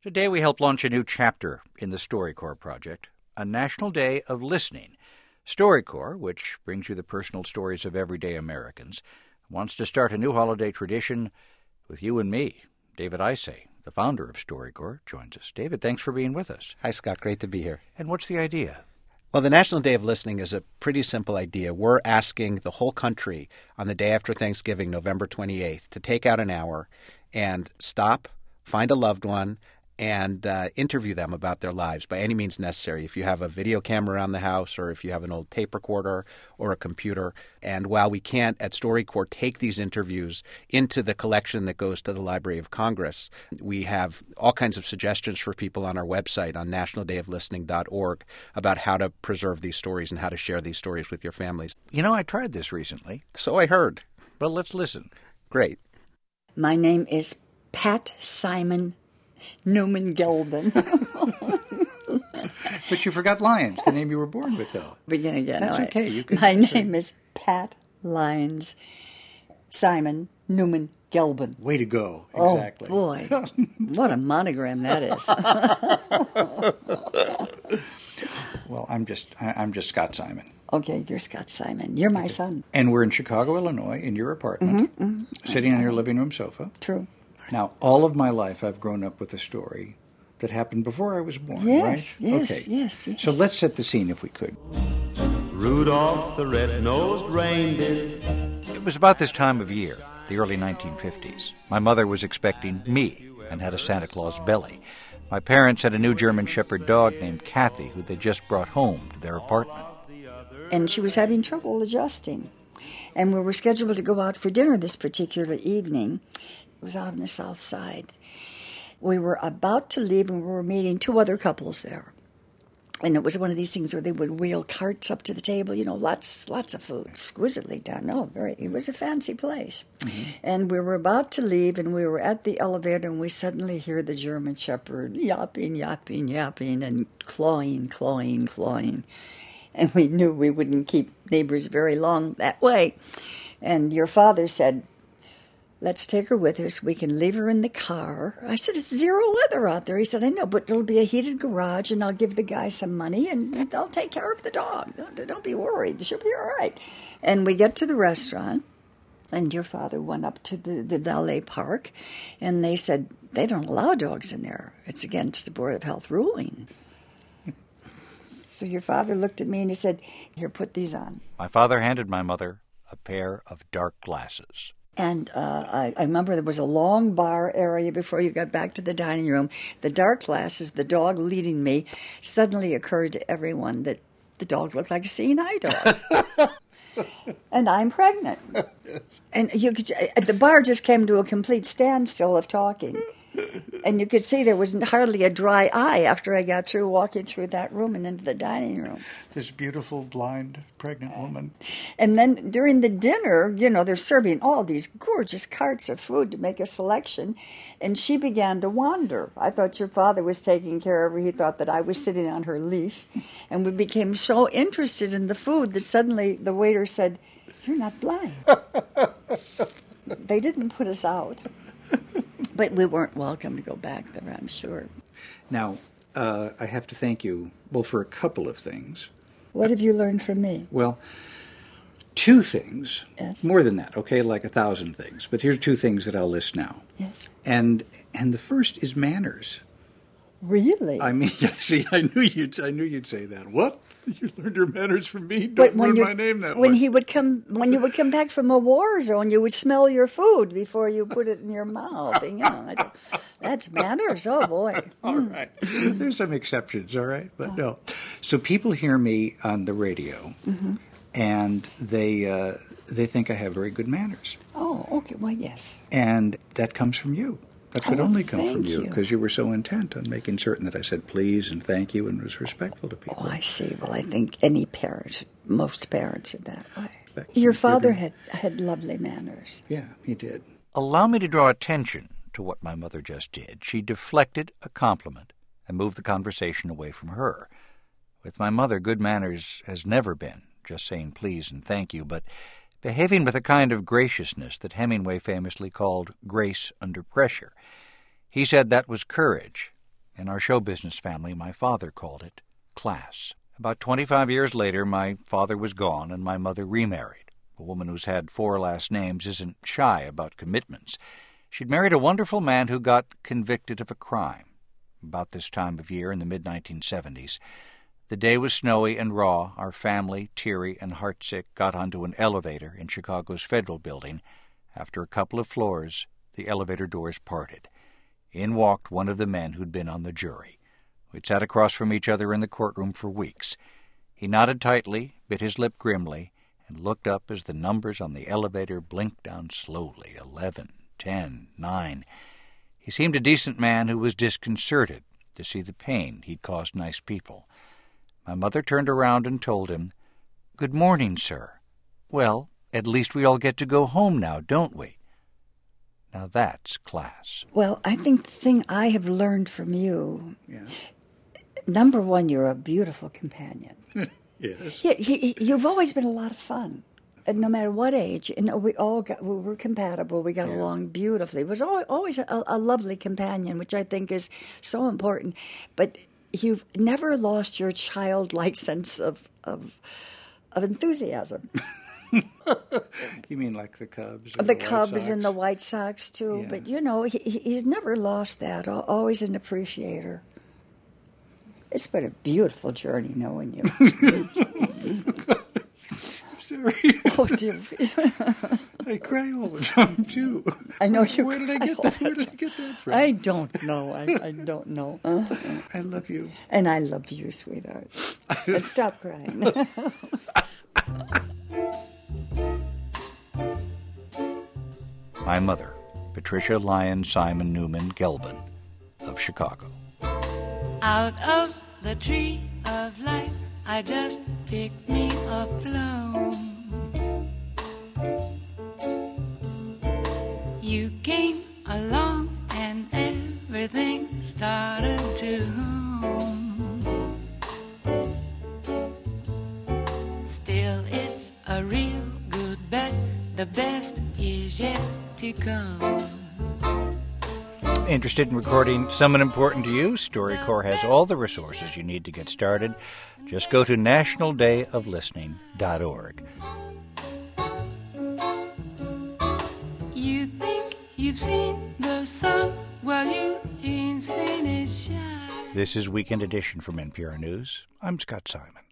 Today we help launch a new chapter in the StoryCorps project, a National Day of Listening. StoryCorps, which brings you the personal stories of everyday Americans, wants to start a new holiday tradition with you and me. David Isay, the founder of StoryCorps, joins us. David, thanks for being with us. Hi, Scott. Great to be here. And what's the idea? Well, the National Day of Listening is a pretty simple idea. We're asking the whole country on the day after Thanksgiving, November 28th, to take out an hour and stop, find a loved one, and interview them about their lives by any means necessary. If you have a video camera around the house or if you have an old tape recorder or a computer. And while we can't at StoryCorps take these interviews into the collection that goes to the Library of Congress, we have all kinds of suggestions for people on our website on nationaldayoflistening.org about how to preserve these stories and how to share these stories with your families. You know, I tried this recently. So I heard. Well, let's listen. Great. My name is Pat Simon Newman Gelbin. But you forgot Lyons, the name you were born with, though. Begin again. That's okay. You can. My name is Pat Lyons Simon Newman Gelbin. Way to go. Exactly. Oh, boy. What a monogram that is. Well, I'm just Scott Simon. Okay, you're Scott Simon. You're my son. And we're in Chicago, Illinois, in your apartment, sitting on your living room sofa. True. Now, all of my life, I've grown up with a story that happened before I was born, Yes, right? yes, Okay. yes. So let's set the scene if we could. Rudolph the red-nosed reindeer. It was about this time of year, the early 1950s. My mother was expecting me and had a Santa Claus belly. My parents had a new German Shepherd dog named Kathy, who they just brought home to their apartment. And she was having trouble adjusting. And we were scheduled to go out for dinner this particular evening. It was out on the south side. We were about to leave, and we were meeting two other couples there. And it was one of these things where they would wheel carts up to the table, you know, lots of food, exquisitely done. It was a fancy place. Mm-hmm. And we were about to leave, and we were at the elevator, and we suddenly hear the German Shepherd yapping, yapping, yapping, and clawing, clawing, clawing. And we knew we wouldn't keep neighbors very long that way. And your father said, "Let's take her with us. We can leave her in the car." I said, "It's zero weather out there." He said, "I know, but it'll be a heated garage, and I'll give the guy some money, and they'll take care of the dog. Don't be worried. She'll be all right." And we get to the restaurant, and your father went up to the valet park, and they said, "They don't allow dogs in there. It's against the Board of Health ruling." So your father looked at me and he said, "Here, put these on." My father handed my mother a pair of dark glasses. And I remember there was a long bar area before you got back to the dining room. The dark glasses, the dog leading me, suddenly occurred to everyone that the dog looked like a seeing eye dog. And I'm pregnant. And the bar just came to a complete standstill of talking. And you could see there was hardly a dry eye after I got through walking through that room and into the dining room. This beautiful, blind, pregnant woman. And then during the dinner, you know, they're serving all these gorgeous carts of food to make a selection. And she began to wander. I thought your father was taking care of her. He thought that I was sitting on her leash. And we became so interested in the food that suddenly the waiter said, "You're not blind." They didn't put us out. But we weren't welcome to go back there, I'm sure. Now, I have to thank you, well, for a couple of things. What have you learned from me? Well, two things. Yes. More than that, okay, like 1,000 things. But here's two things that I'll list now. Yes. And the first is manners. Really? I mean, see, I knew you'd say that. What? You learned your manners from me? Don't learn my name that way. When you would come back from a war zone, you would smell your food before you put it in your mouth. And, you know, that's manners. Oh boy. All right. There's some exceptions, all right, but no. So people hear me on the radio, and they think I have very good manners. Oh, okay. Well, yes. And that comes from you. That could only come from thank you because you were so intent on making certain that I said please and thank you and was respectful to people. Oh, I see. Well, I think any parent, most parents are that way. Respect. Your father had lovely manners. Yeah, he did. Allow me to draw attention to what my mother just did. She deflected a compliment and moved the conversation away from her. With my mother, good manners has never been just saying please and thank you, but behaving with a kind of graciousness that Hemingway famously called grace under pressure. He said that was courage, In our show business family, my father called it class. About 25 years later, my father was gone and my mother remarried. A woman who's had 4 last names isn't shy about commitments. She'd married a wonderful man who got convicted of a crime. About this time of year in the mid-1970s, the day was snowy and raw. Our family, teary and heartsick, got onto an elevator in Chicago's Federal Building. After a couple of floors, the elevator doors parted. In walked one of the men who'd been on the jury. We'd sat across from each other in the courtroom for weeks. He nodded tightly, bit his lip grimly, and looked up as the numbers on the elevator blinked down slowly, 11, 10, 9. He seemed a decent man who was disconcerted to see the pain he'd caused nice people. My mother turned around and told him, "Good morning, sir. Well, at least we all get to go home now, don't we?" Now that's class. Well, I think the thing I have learned from you, number one, you're a beautiful companion. Yes. You've always been a lot of fun. And no matter what age, we were compatible. We got along beautifully. It was always a lovely companion, which I think is so important. But you've never lost your childlike sense of enthusiasm. You mean like the Cubs? The Cubs and the White Sox, too. Yeah. But, he's never lost that. Always an appreciator. It's been a beautiful journey knowing you. Sorry. Oh, dear. I cry all the time, too. I know you Where did I get that from? I don't know. I don't know. I love you. And I love you, sweetheart. And stop crying. My mother, Patricia Lyon Simon Newman Gelbin of Chicago. Out of the tree of life, I just picked me a plum. You came along and everything started to hum. Still, it's a real good bet. The best is yet to come. Interested in recording someone important to you? StoryCorps has all the resources you need to get started. Just go to nationaldayoflistening.org. You think you've seen the sun? Well, you ain't seen it shine. This is Weekend Edition from NPR News. I'm Scott Simon.